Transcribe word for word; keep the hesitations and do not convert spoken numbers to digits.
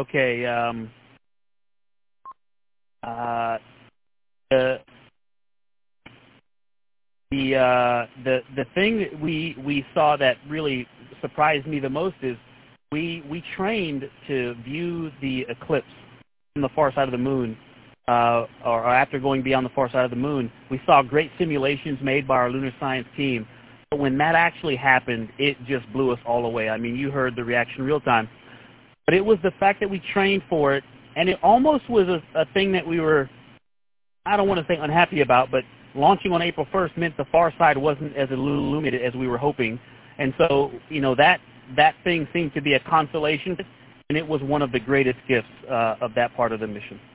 Okay. Um, uh, the the uh, the the thing that we we saw that really surprised me the most is we we trained to view the eclipse from the far side of the moon, uh, or, or after going beyond the far side of the moon. We saw great simulations made by our lunar science team, but when that actually happened, it just blew us all away. I mean, you heard the reaction real time. But it was the fact that we trained for it, and it almost was a, a thing that we were, I don't want to say unhappy about, but launching on April first meant the far side wasn't as illuminated as we were hoping. And so, you know, that, that thing seemed to be a consolation, and it was one of the greatest gifts uh, of that part of the mission.